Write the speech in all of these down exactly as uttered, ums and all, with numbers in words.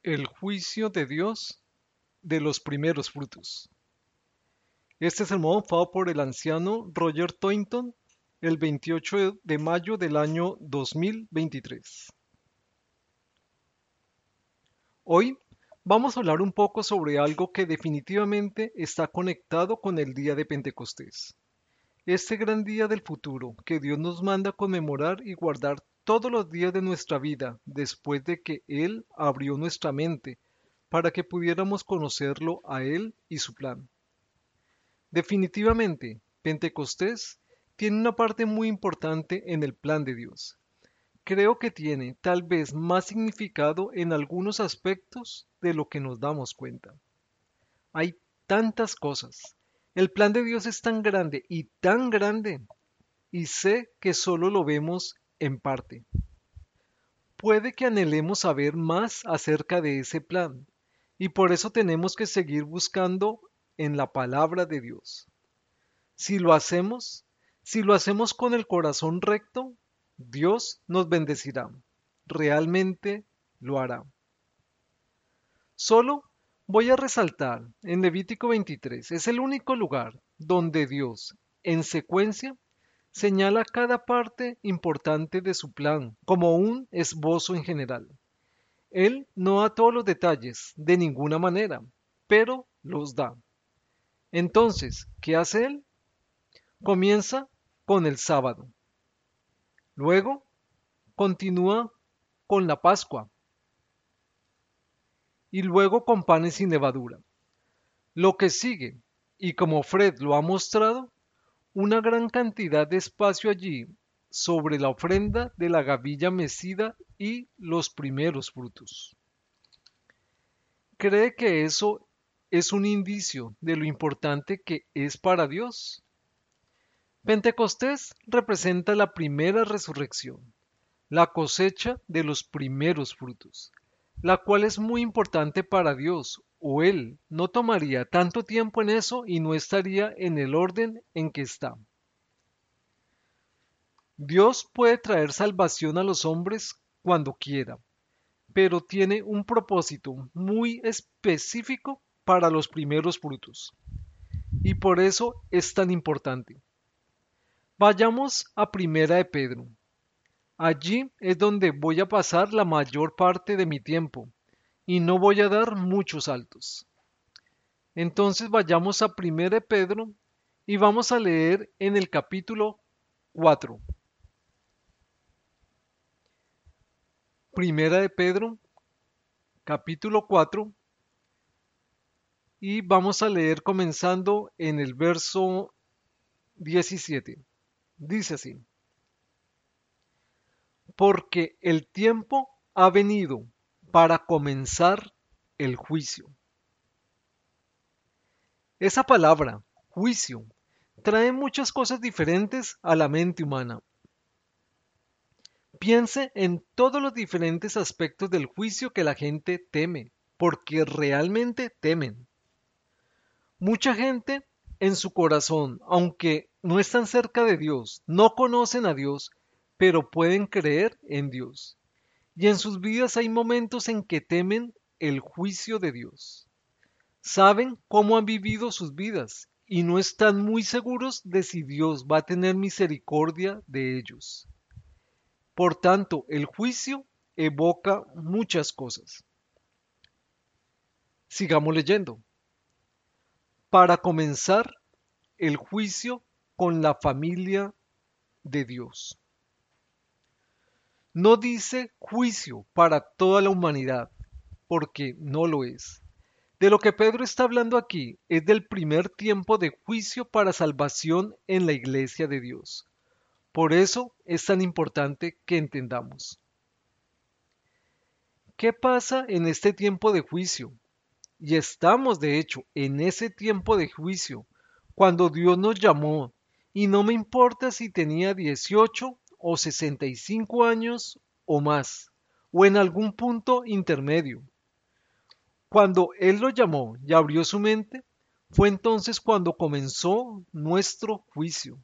El juicio de Dios de los primeros frutos. Este sermón fue por el anciano Roger Toynton el veintiocho de mayo del año dos mil veintitrés. Hoy vamos a hablar un poco sobre algo que definitivamente está conectado con el día de Pentecostés. Este gran día del futuro que Dios nos manda conmemorar y guardar todos los días de nuestra vida después de que Él abrió nuestra mente para que pudiéramos conocerlo a Él y su plan. Definitivamente, Pentecostés tiene una parte muy importante en el plan de Dios. Creo que tiene tal vez más significado en algunos aspectos de lo que nos damos cuenta. Hay tantas cosas. El plan de Dios es tan grande y tan grande, y sé que solo lo vemos en parte. Puede que anhelemos saber más acerca de ese plan, y por eso tenemos que seguir buscando en la palabra de Dios. Si lo hacemos, si lo hacemos con el corazón recto, Dios nos bendecirá. Realmente lo hará. Solo voy a resaltar en Levítico veintitrés, es el único lugar donde Dios, en secuencia, señala cada parte importante de su plan como un esbozo en general. Él no da todos los detalles de ninguna manera, pero los da. Entonces, ¿qué hace él? Comienza con el sábado. Luego continúa con la Pascua y luego con panes sin levadura. Lo que sigue, y como Fred lo ha mostrado, una gran cantidad de espacio allí sobre la ofrenda de la gavilla mecida y los primeros frutos. ¿Cree que eso es un indicio de lo importante que es para Dios? Pentecostés representa la primera resurrección, la cosecha de los primeros frutos, la cual es muy importante para Dios, o Él no tomaría tanto tiempo en eso y no estaría en el orden en que está. Dios puede traer salvación a los hombres cuando quiera, pero tiene un propósito muy específico para los primeros frutos, y por eso es tan importante. Vayamos a Primera de Pedro. Allí es donde voy a pasar la mayor parte de mi tiempo y no voy a dar muchos saltos. Entonces vayamos a Primera de Pedro y vamos a leer en el capítulo cuatro. Primera de Pedro, capítulo cuatro, y vamos a leer comenzando en el verso diecisiete. Dice así: Porque el tiempo ha venido para comenzar el juicio. Esa palabra, juicio, trae muchas cosas diferentes a la mente humana. Piense en todos los diferentes aspectos del juicio que la gente teme, porque realmente temen. Mucha gente en su corazón, aunque no están cerca de Dios, no conocen a Dios, pero pueden creer en Dios. Y en sus vidas hay momentos en que temen el juicio de Dios. Saben cómo han vivido sus vidas y no están muy seguros de si Dios va a tener misericordia de ellos. Por tanto, el juicio evoca muchas cosas. Sigamos leyendo. Para comenzar, el juicio con la familia de Dios. No dice juicio para toda la humanidad, porque no lo es. De lo que Pedro está hablando aquí es del primer tiempo de juicio para salvación en la iglesia de Dios. Por eso es tan importante que entendamos. ¿Qué pasa en este tiempo de juicio? Y estamos, de hecho, en ese tiempo de juicio, cuando Dios nos llamó, y no me importa si tenía dieciocho o sesenta y cinco años o más, o en algún punto intermedio. Cuando Él lo llamó y abrió su mente, fue entonces cuando comenzó nuestro juicio.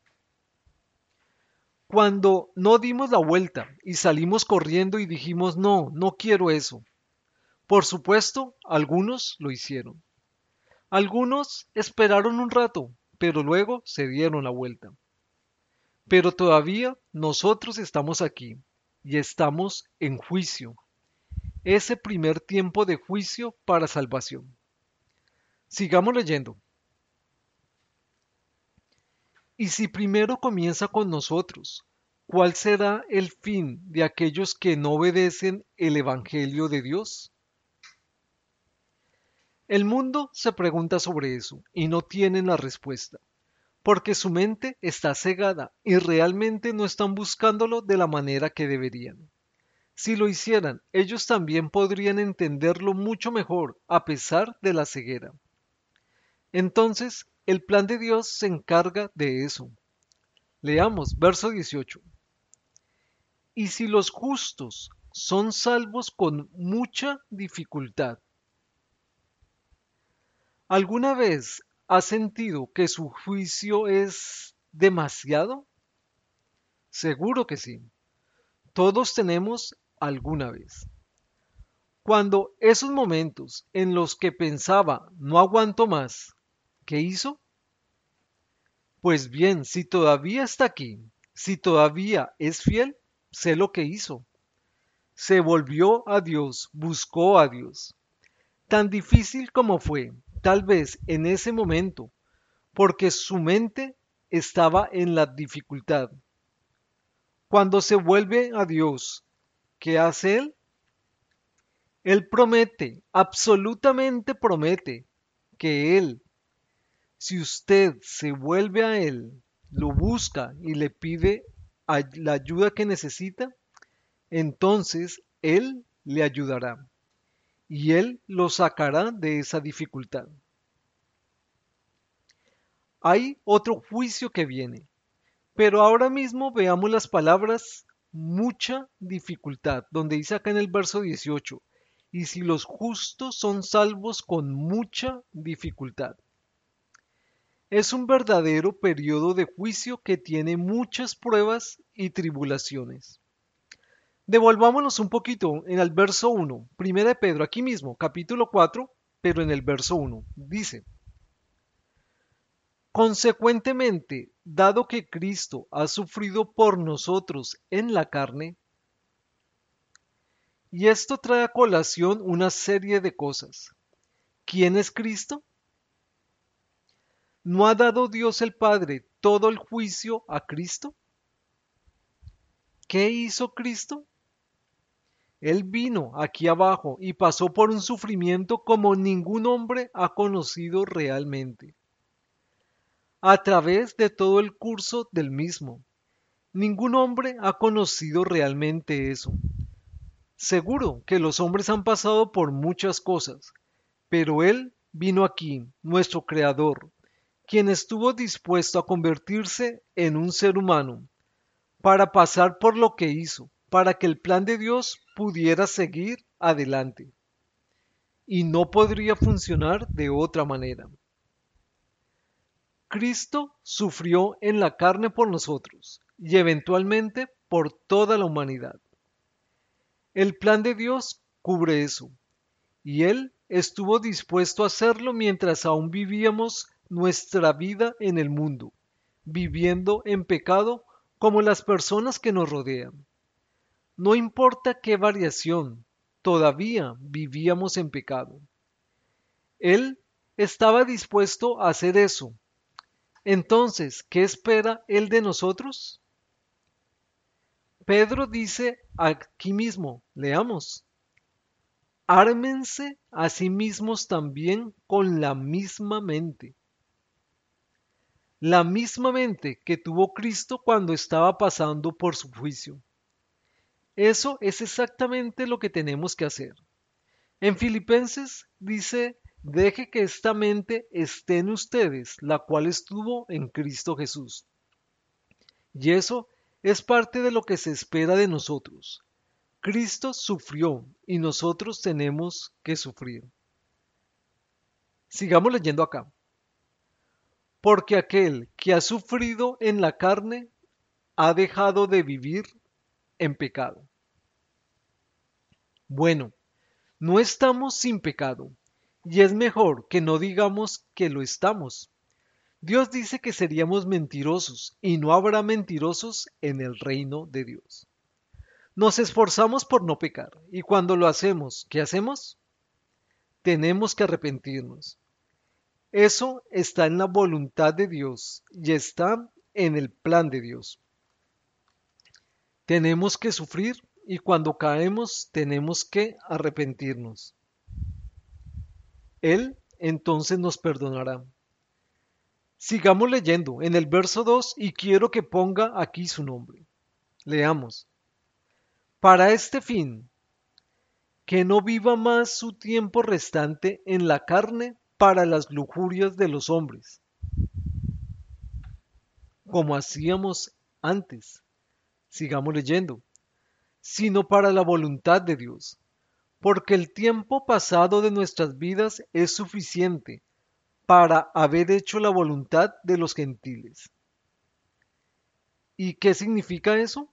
Cuando no dimos la vuelta y salimos corriendo y dijimos, no, no quiero eso, Por supuesto, algunos lo hicieron. Algunos esperaron un rato, pero luego se dieron la vuelta. Pero todavía nosotros estamos aquí y estamos en juicio, ese primer tiempo de juicio para salvación. Sigamos leyendo. Y si primero comienza con nosotros, ¿cuál será el fin de aquellos que no obedecen el Evangelio de Dios? El mundo se pregunta sobre eso y no tienen la respuesta, porque su mente está cegada y realmente no están buscándolo de la manera que deberían. Si lo hicieran, ellos también podrían entenderlo mucho mejor, a pesar de la ceguera. Entonces, el plan de Dios se encarga de eso. Leamos verso dieciocho. Y si los justos son salvos con mucha dificultad, ¿alguna vez has sentido que su juicio es demasiado? Seguro que sí. Todos tenemos alguna vez. Cuando esos momentos en los que pensaba no aguanto más, ¿qué hizo? Pues bien, si todavía está aquí, si todavía es fiel, sé lo que hizo. Se volvió a Dios, buscó a Dios. Tan difícil como fue, tal vez en ese momento, porque su mente estaba en la dificultad. Cuando se vuelve a Dios, ¿qué hace Él? Él promete, absolutamente promete, que Él, si usted se vuelve a Él, lo busca y le pide a- la ayuda que necesita, entonces Él le ayudará y Él lo sacará de esa dificultad. Hay otro juicio que viene, pero ahora mismo veamos las palabras mucha dificultad, donde dice acá en el verso dieciocho, y si los justos son salvos con mucha dificultad. Es un verdadero periodo de juicio que tiene muchas pruebas y tribulaciones. Devolvámonos un poquito en el verso uno, primera de Pedro, aquí mismo, capítulo cuatro, pero en el verso uno, dice, consecuentemente, dado que Cristo ha sufrido por nosotros en la carne, y esto trae a colación una serie de cosas. ¿Quién es Cristo? ¿No ha dado Dios el Padre todo el juicio a Cristo? ¿Qué hizo Cristo? Él vino aquí abajo y pasó por un sufrimiento como ningún hombre ha conocido realmente. A través de todo el curso del mismo, ningún hombre ha conocido realmente eso. Seguro que los hombres han pasado por muchas cosas, pero Él vino aquí, nuestro Creador, quien estuvo dispuesto a convertirse en un ser humano, para pasar por lo que hizo, para que el plan de Dios pudiera seguir adelante. Y no podría funcionar de otra manera. Cristo sufrió en la carne por nosotros y eventualmente por toda la humanidad. El plan de Dios cubre eso, y Él estuvo dispuesto a hacerlo mientras aún vivíamos nuestra vida en el mundo, viviendo en pecado como las personas que nos rodean. No importa qué variación, todavía vivíamos en pecado. Él estaba dispuesto a hacer eso. Entonces, ¿qué espera Él de nosotros? Pedro dice aquí mismo, leamos, ármense a sí mismos también con la misma mente. La misma mente que tuvo Cristo cuando estaba pasando por su juicio. Eso es exactamente lo que tenemos que hacer. En Filipenses dice, deje que esta mente esté en ustedes, la cual estuvo en Cristo Jesús. Y eso es parte de lo que se espera de nosotros. Cristo sufrió y nosotros tenemos que sufrir. Sigamos leyendo acá. Porque aquel que ha sufrido en la carne ha dejado de vivir en pecado. Bueno, No estamos sin pecado, y es mejor que no digamos que lo estamos. Dios dice que seríamos mentirosos, y no habrá mentirosos en el reino de Dios. Nos esforzamos por no pecar, y cuando lo hacemos, ¿qué hacemos? Tenemos que arrepentirnos. Eso está en la voluntad de Dios y está en el plan de Dios. Tenemos que sufrir y cuando caemos tenemos que arrepentirnos. Él entonces nos perdonará. Sigamos leyendo en el verso dos y quiero que ponga aquí su nombre. Leamos. Para este fin, que no viva más su tiempo restante en la carne para las lujurias de los hombres, como hacíamos antes. Sigamos leyendo. Sino para la voluntad de Dios, porque el tiempo pasado de nuestras vidas es suficiente para haber hecho la voluntad de los gentiles. ¿Y qué significa eso?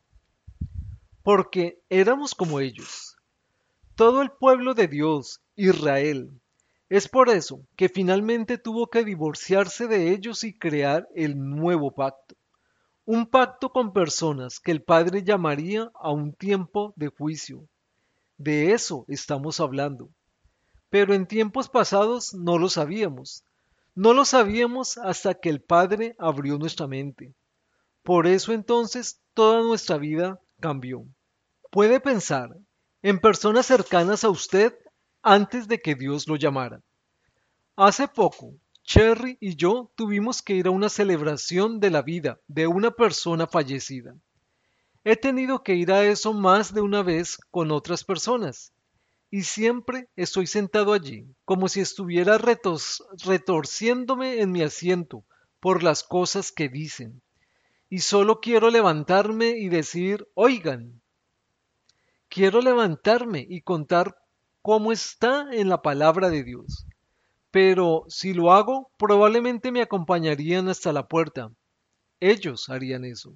Porque éramos como ellos, todo el pueblo de Dios, Israel. Es por eso que finalmente tuvo que divorciarse de ellos y crear el nuevo pacto. Un pacto con personas que el Padre llamaría a un tiempo de juicio. De eso estamos hablando. Pero en tiempos pasados no lo sabíamos. No lo sabíamos hasta que el Padre abrió nuestra mente. Por eso entonces toda nuestra vida cambió. Puede pensar en personas cercanas a usted antes de que Dios lo llamara. Hace poco, Cherry y yo tuvimos que ir a una celebración de la vida de una persona fallecida. He tenido que ir a eso más de una vez con otras personas. Y siempre estoy sentado allí, como si estuviera retos- retorciéndome en mi asiento por las cosas que dicen. Y solo quiero levantarme y decir, oigan, quiero levantarme y contar cómo está en la palabra de Dios. Pero si lo hago, probablemente me acompañarían hasta la puerta. Ellos harían eso.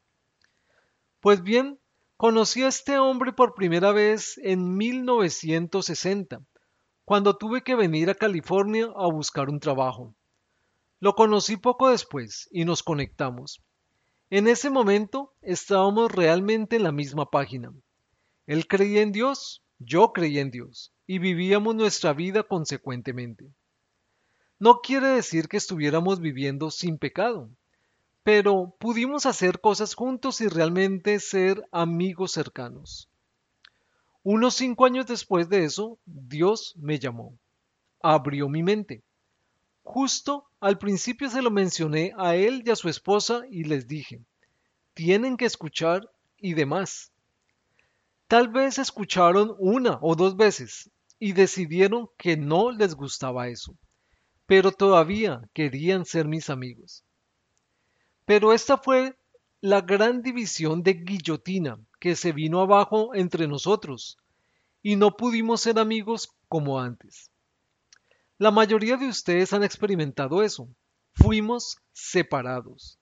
Pues bien, conocí a este hombre por primera vez en mil novecientos sesenta, cuando tuve que venir a California a buscar un trabajo. Lo conocí poco después y nos conectamos. En ese momento estábamos realmente en la misma página. Él creía en Dios, yo creía en Dios, y vivíamos nuestra vida consecuentemente. No quiere decir que estuviéramos viviendo sin pecado, pero pudimos hacer cosas juntos y realmente ser amigos cercanos. Unos cinco años después de eso, Dios me llamó, abrió mi mente. Justo al principio se lo mencioné a él y a su esposa y les dije, tienen que escuchar y demás. Tal vez escucharon una o dos veces y decidieron que no les gustaba eso, pero todavía querían ser mis amigos. Pero esta fue la gran división de guillotina que se vino abajo entre nosotros y no pudimos ser amigos como antes. La mayoría de ustedes han experimentado eso. Fuimos separados.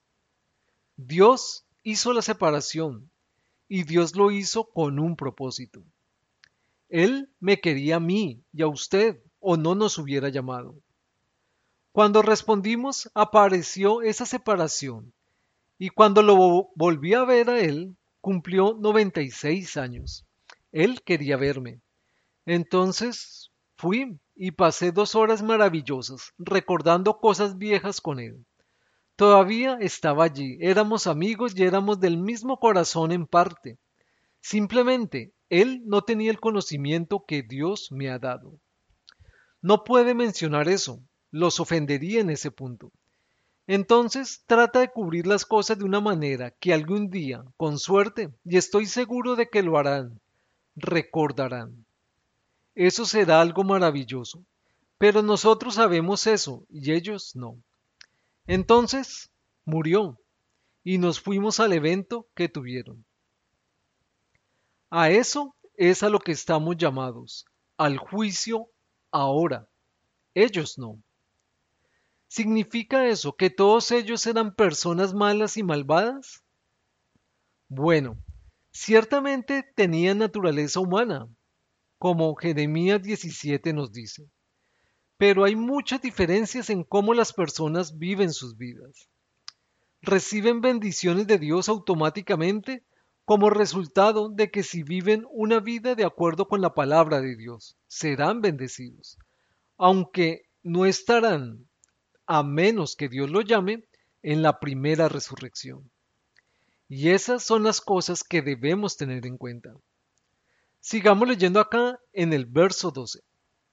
Dios hizo la separación y Dios lo hizo con un propósito. Él me quería a mí y a usted o no nos hubiera llamado. Cuando respondimos apareció esa separación y cuando lo vo- volví a ver a él cumplió noventa y seis años. Él quería verme. Entonces fui y pasé dos horas maravillosas recordando cosas viejas con él. Todavía estaba allí, éramos amigos y éramos del mismo corazón en parte. Simplemente él no tenía el conocimiento que Dios me ha dado. No puede mencionar eso, los ofendería en ese punto. Entonces trata de cubrir las cosas de una manera que algún día, con suerte, y estoy seguro de que lo harán, recordarán. Eso será algo maravilloso. Pero nosotros sabemos eso y ellos no. Entonces murió y nos fuimos al evento que tuvieron. A eso es a lo que estamos llamados, al juicio ahora. Ellos no. ¿Significa eso que todos ellos eran personas malas y malvadas? Bueno, ciertamente tenían naturaleza humana. como Jeremías diecisiete nos dice. Pero hay muchas diferencias en cómo las personas viven sus vidas. Reciben bendiciones de Dios automáticamente como resultado de que si viven una vida de acuerdo con la palabra de Dios, serán bendecidos, aunque no estarán, a menos que Dios lo llame, en la primera resurrección. Y esas son las cosas que debemos tener en cuenta. Sigamos leyendo acá en el verso doce.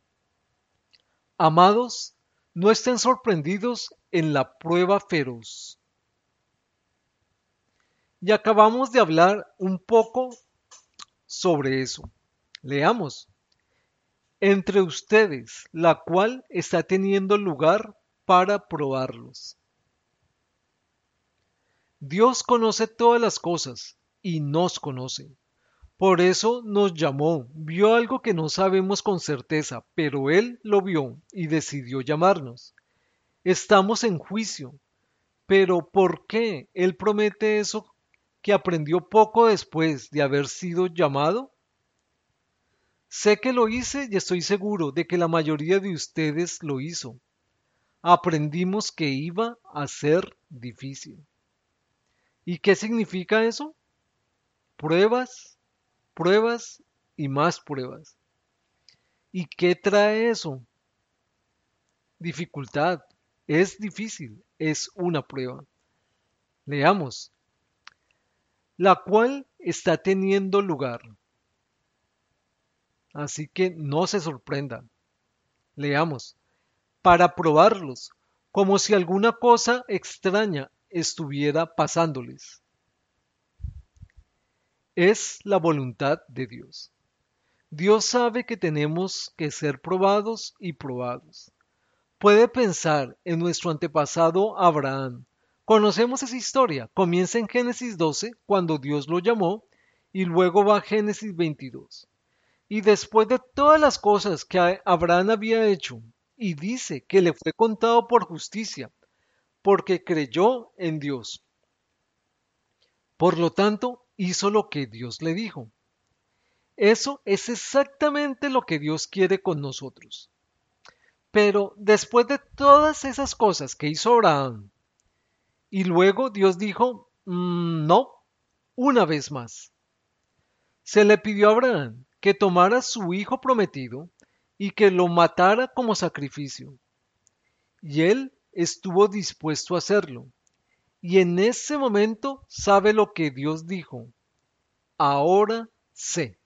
Amados, no estén sorprendidos en la prueba feroz. Y acabamos de hablar un poco sobre eso. Leamos. Entre ustedes, la cual está teniendo lugar para probarlos. Dios conoce todas las cosas y nos conoce. Por eso nos llamó, vio algo que no sabemos con certeza, pero Él lo vio y decidió llamarnos. Estamos en juicio, pero ¿por qué Él promete eso que aprendió poco después de haber sido llamado? Sé que lo hice y estoy seguro de que la mayoría de ustedes lo hizo. Aprendimos que iba a ser difícil. ¿Y qué significa eso? Pruebas, pruebas y más pruebas. ¿Y qué trae eso? Dificultad. Es difícil, es una prueba. Leamos. La cual está teniendo lugar. Así que no se sorprenda. Leamos. Para probarlos, como si alguna cosa extraña estuviera pasándoles. Es la voluntad de Dios. Dios sabe que tenemos que ser probados y probados. Puede pensar en nuestro antepasado Abraham. Conocemos esa historia. Comienza en Génesis doce, cuando Dios lo llamó, y luego va a Génesis veintidós. Y después de todas las cosas que Abraham había hecho, y dice que le fue contado por justicia, porque creyó en Dios. Por lo tanto, hizo lo que Dios le dijo. Eso es exactamente lo que Dios quiere con nosotros. Pero después de todas esas cosas que hizo Abraham, y luego Dios dijo, mmm, no, una vez más. Se le pidió a Abraham que tomara su hijo prometido y que lo matara como sacrificio. Y él estuvo dispuesto a hacerlo. Y en ese momento sabe lo que Dios dijo. Ahora sé.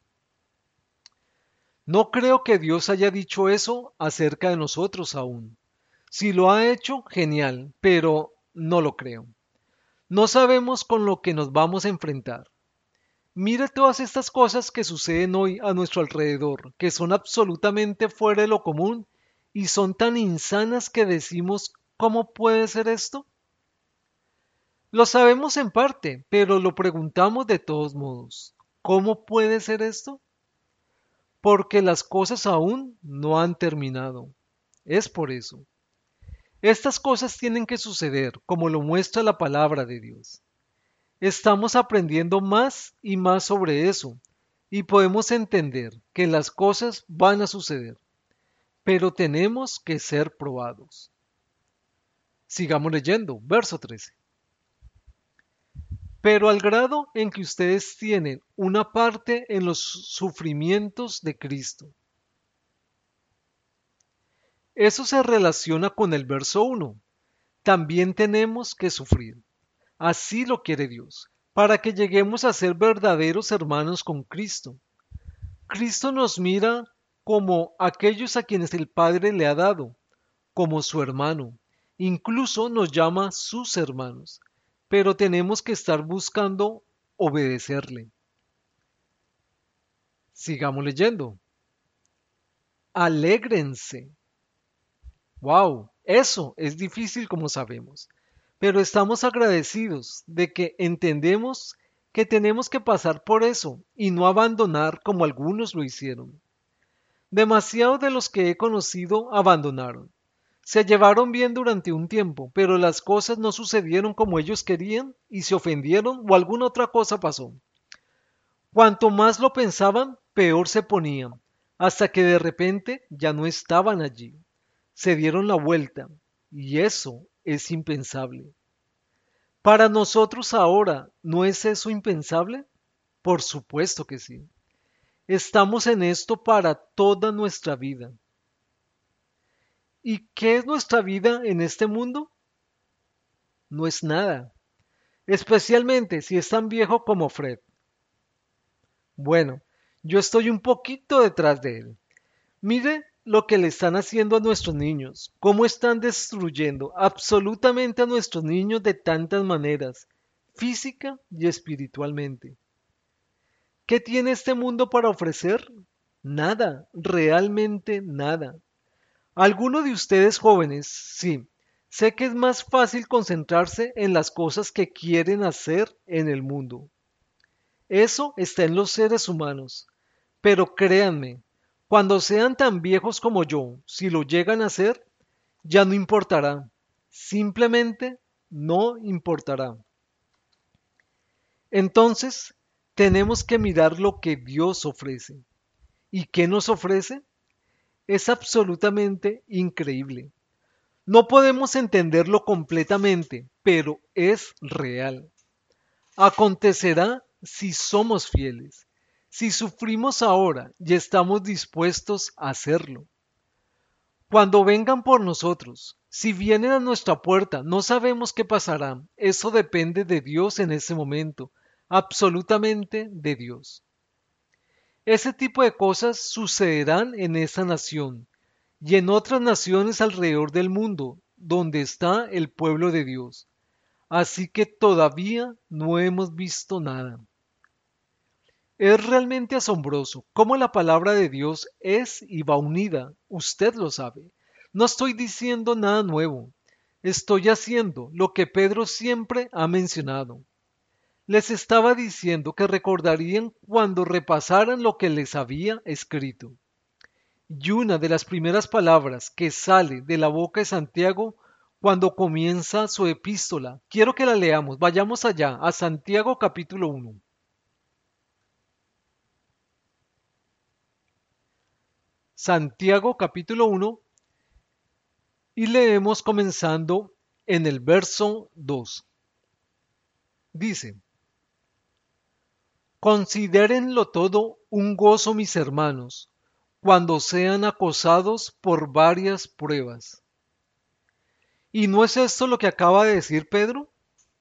No creo que Dios haya dicho eso acerca de nosotros aún. Si lo ha hecho, genial, pero no lo creo. No sabemos con lo que nos vamos a enfrentar. Mire todas estas cosas que suceden hoy a nuestro alrededor, que son absolutamente fuera de lo común y son tan insanas que decimos, ¿cómo puede ser esto? Lo sabemos en parte, pero lo preguntamos de todos modos. ¿Cómo puede ser esto? Porque las cosas aún no han terminado. Es por eso. Estas cosas tienen que suceder, como lo muestra la palabra de Dios. Estamos aprendiendo más y más sobre eso, y podemos entender que las cosas van a suceder, pero tenemos que ser probados. Sigamos leyendo, verso trece. Pero al grado en que ustedes tienen una parte en los sufrimientos de Cristo. Eso se relaciona con el verso uno. También tenemos que sufrir. Así lo quiere Dios, para que lleguemos a ser verdaderos hermanos con Cristo. Cristo nos mira como aquellos a quienes el Padre le ha dado, como su hermano. Incluso nos llama sus hermanos, pero tenemos que estar buscando obedecerle. Sigamos leyendo. Alégrense. Wow, eso es difícil como sabemos, pero estamos agradecidos de que entendemos que tenemos que pasar por eso y no abandonar como algunos lo hicieron. Demasiados de los que he conocido abandonaron. Se llevaron bien durante un tiempo, pero las cosas no sucedieron como ellos querían y se ofendieron o alguna otra cosa pasó. Cuanto más lo pensaban, peor se ponían, hasta que de repente ya no estaban allí. Se dieron la vuelta, y eso es impensable. Para nosotros ahora, ¿no es eso impensable? Por supuesto que sí. Estamos en esto para toda nuestra vida. ¿Y qué es nuestra vida en este mundo? No es nada, especialmente si es tan viejo como Fred. Bueno, yo estoy un poquito detrás de él. Mire lo que le están haciendo a nuestros niños, cómo están destruyendo absolutamente a nuestros niños de tantas maneras, física y espiritualmente. ¿Qué tiene este mundo para ofrecer? Nada, realmente nada. Alguno de ustedes jóvenes, sí, sé que es más fácil concentrarse en las cosas que quieren hacer en el mundo. Eso está en los seres humanos. Pero créanme, cuando sean tan viejos como yo, si lo llegan a hacer, ya no importará. Simplemente no importará. Entonces, tenemos que mirar lo que Dios ofrece. ¿Y qué nos ofrece? Es absolutamente increíble. No podemos entenderlo completamente, pero es real. Acontecerá si somos fieles, si sufrimos ahora y estamos dispuestos a hacerlo. Cuando vengan por nosotros, si vienen a nuestra puerta, no sabemos qué pasará. Eso depende de Dios en ese momento, absolutamente de Dios. Ese tipo de cosas sucederán en esa nación y en otras naciones alrededor del mundo, donde está el pueblo de Dios. Así que todavía no hemos visto nada. Es realmente asombroso cómo la palabra de Dios es y va unida. Usted lo sabe. No estoy diciendo nada nuevo. Estoy haciendo lo que Pedro siempre ha mencionado. Les estaba diciendo que recordarían cuando repasaran lo que les había escrito. Y una de las primeras palabras que sale de la boca de Santiago cuando comienza su epístola, quiero que la leamos. Vayamos allá, a Santiago capítulo uno. Santiago capítulo uno y leemos comenzando en el verso dos. Dice, considérenlo todo un gozo, mis hermanos, cuando sean acosados por varias pruebas. ¿Y no es esto lo que acaba de decir Pedro?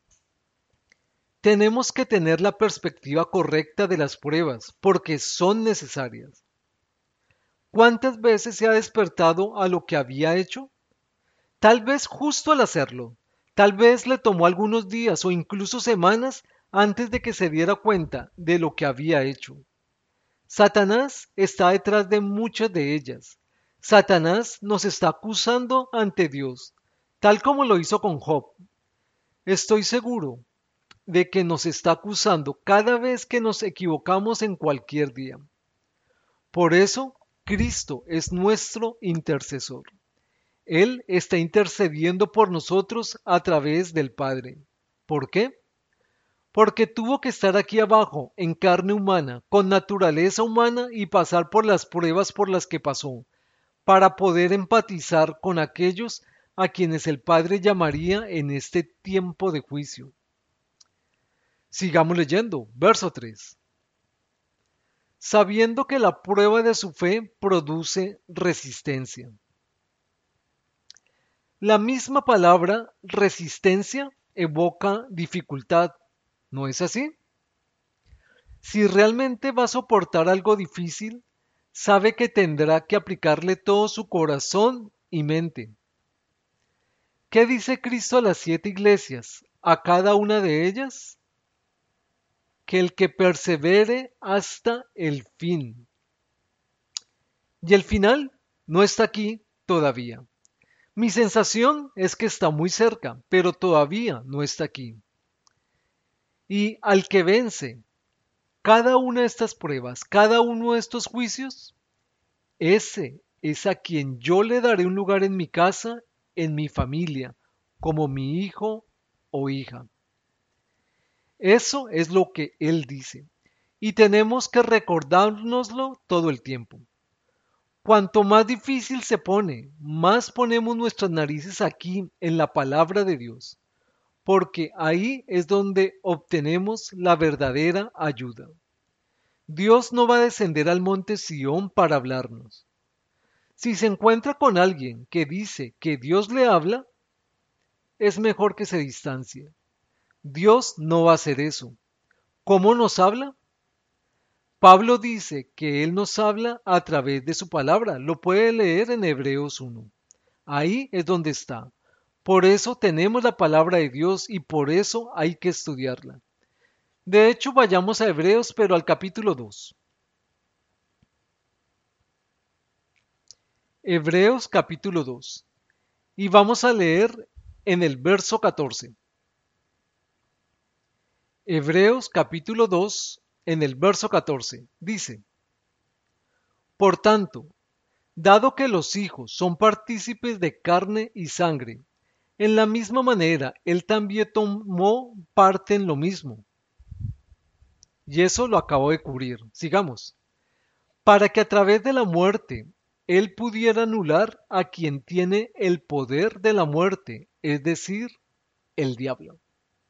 Tenemos que tener la perspectiva correcta de las pruebas, porque son necesarias. ¿Cuántas veces se ha despertado a lo que había hecho? Tal vez justo al hacerlo. Tal vez le tomó algunos días o incluso semanas antes de que se diera cuenta de lo que había hecho. Satanás está detrás de muchas de ellas. Satanás nos está acusando ante Dios, tal como lo hizo con Job. Estoy seguro de que nos está acusando cada vez que nos equivocamos en cualquier día. Por eso, Cristo es nuestro intercesor. Él está intercediendo por nosotros a través del Padre. ¿Por qué? Porque tuvo que estar aquí abajo, en carne humana, con naturaleza humana y pasar por las pruebas por las que pasó, para poder empatizar con aquellos a quienes el Padre llamaría en este tiempo de juicio. Sigamos leyendo, verso tres. Sabiendo que la prueba de su fe produce resistencia. La misma palabra resistencia evoca dificultad, ¿no es así? Si realmente va a soportar algo difícil, sabe que tendrá que aplicarle todo su corazón y mente. ¿Qué dice Cristo a las siete iglesias? A cada una de ellas, que el que persevere hasta el fin. Y el final no está aquí todavía. Mi sensación es que está muy cerca, pero todavía no está aquí. Y al que vence cada una de estas pruebas, cada uno de estos juicios, ese es a quien yo le daré un lugar en mi casa, en mi familia, como mi hijo o hija. Eso es lo que él dice. y tenemos que recordárnoslo todo el tiempo. Cuanto más difícil se pone, más ponemos nuestras narices aquí en la palabra de Dios, porque ahí es donde obtenemos la verdadera ayuda. Dios no va a descender al monte Sión para hablarnos. Si se encuentra con alguien que dice que Dios le habla, es mejor que se distancie. Dios no va a hacer eso. ¿Cómo nos habla? Pablo dice que Él nos habla a través de su palabra. Lo puede leer en Hebreos uno. Ahí es donde está. Por eso tenemos la palabra de Dios y por eso hay que estudiarla. De hecho, vayamos a Hebreos, pero al capítulo dos. Hebreos capítulo dos. Y vamos a leer en el verso catorce. Hebreos capítulo dos, en el verso catorce, dice: Por tanto, dado que los hijos son partícipes de carne y sangre, en la misma manera él también tomó parte en lo mismo. Y eso lo acabo de cubrir. Sigamos. Para que a través de la muerte él pudiera anular a quien tiene el poder de la muerte, es decir, el diablo.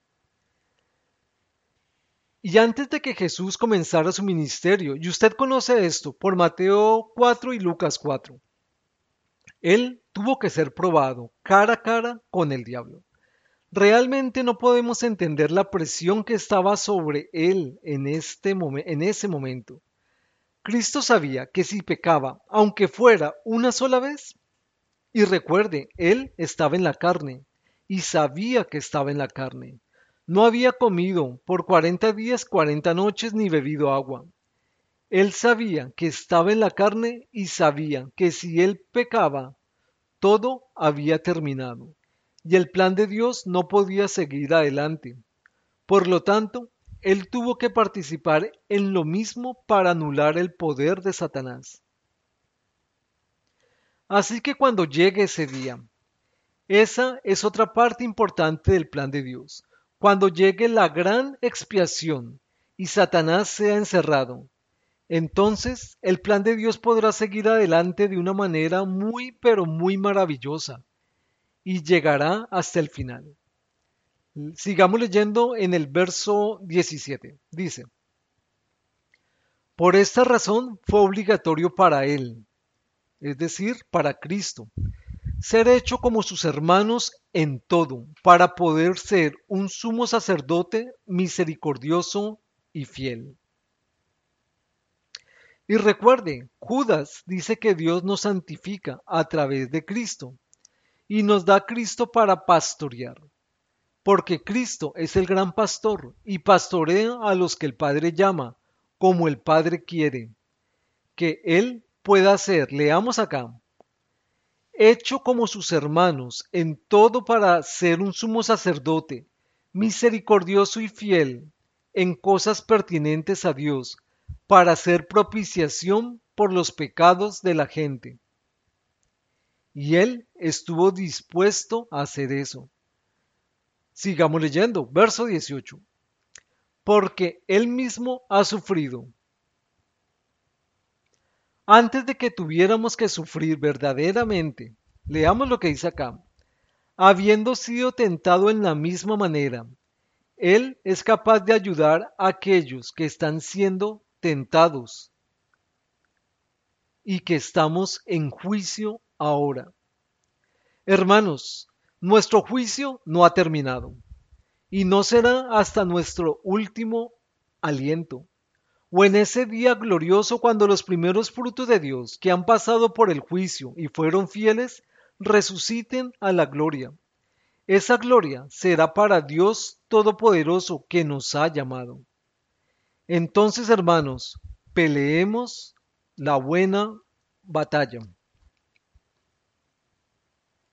Y antes de que Jesús comenzara su ministerio, y usted conoce esto por Mateo cuatro y Lucas cuatro, él tuvo que ser probado cara a cara con el diablo. Realmente no podemos entender la presión que estaba sobre él en, este momen- en ese momento. Cristo sabía que si pecaba, aunque fuera una sola vez, y recuerde, él estaba en la carne, y sabía que estaba en la carne. No había comido por cuarenta días, cuarenta noches, ni bebido agua. Él sabía que estaba en la carne y sabía que si él pecaba, todo había terminado, y el plan de Dios no podía seguir adelante. Por lo tanto, él tuvo que participar en lo mismo para anular el poder de Satanás. Así que cuando llegue ese día, esa es otra parte importante del plan de Dios. Cuando llegue la gran expiación y Satanás sea encerrado, entonces el plan de Dios podrá seguir adelante de una manera muy pero muy maravillosa y llegará hasta el final. Sigamos leyendo en el verso diecisiete. Dice: Por esta razón fue obligatorio para él, es decir, para Cristo, ser hecho como sus hermanos en todo, para poder ser un sumo sacerdote misericordioso y fiel. Y recuerde, Judas dice que Dios nos santifica a través de Cristo y nos da a Cristo para pastorear, porque Cristo es el gran pastor y pastorea a los que el Padre llama, como el Padre quiere que Él pueda ser. Leamos acá: hecho como sus hermanos en todo para ser un sumo sacerdote, misericordioso y fiel en cosas pertinentes a Dios, para hacer propiciación por los pecados de la gente. Y él estuvo dispuesto a hacer eso. Sigamos leyendo, verso dieciocho. Porque él mismo ha sufrido. Antes de que tuviéramos que sufrir verdaderamente, leamos lo que dice acá: habiendo sido tentado en la misma manera, Él es capaz de ayudar a aquellos que están siendo tentados y que estamos en juicio ahora. Hermanos, nuestro juicio no ha terminado y no será hasta nuestro último aliento, o en ese día glorioso cuando los primeros frutos de Dios que han pasado por el juicio y fueron fieles resuciten a la gloria. Esa gloria será para Dios Todopoderoso que nos ha llamado. Entonces, hermanos, peleemos la buena batalla.